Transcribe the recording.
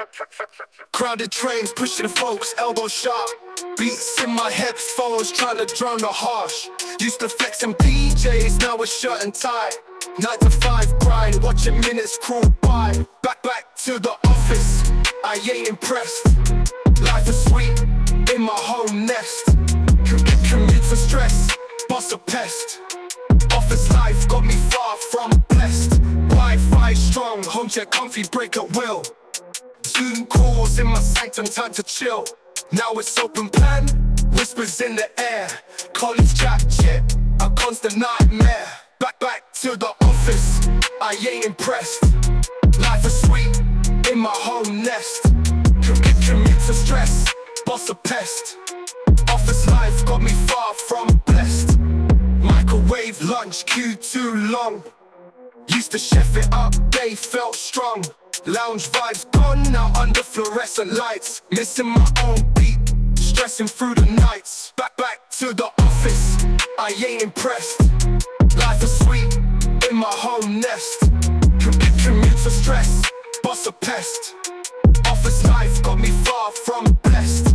Crowded trains pushing folks, elbow sharp. Beats in my headphones trying to drown the harsh. Used to flex in PJs, now it's shirt and tie. 9 to 5 grind, watching minutes crawl by. Back to the office, I ain't impressed. Life is sweet, in my home nest. Commute for stress, boss a pest. Office life got me far from blessed. Wi-Fi strong, home chair comfy, break at will. Zoom calls in my sanctum, time to chill. Now it's open plan, whispers in the air. College chat, a constant nightmare. Back to the office, I ain't impressed. Life is sweet, in my home nest. Commute for stress, boss a pest. Office life got me far from blessed. Microwave lunch, queue too long. Used to chef it up, they felt strong. Lounge vibes gone now under fluorescent lights. Missing my own beat, stressing through the nights. Back to the office, I ain't impressed. Life is sweet, in my home nest. Commute for stress, boss a pest. Office life got me far from blessed.